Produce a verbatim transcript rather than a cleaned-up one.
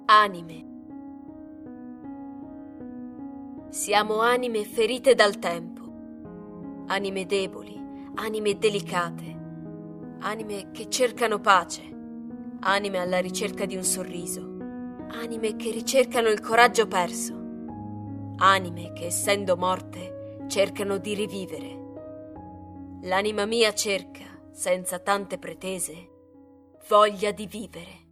Anime. Siamo anime ferite dal tempo, anime deboli, anime delicate, anime che cercano pace, anime alla ricerca di un sorriso, anime che ricercano il coraggio perso, anime che, essendo morte, cercano di rivivere. L'anima mia cerca, senza tante pretese, voglia di vivere.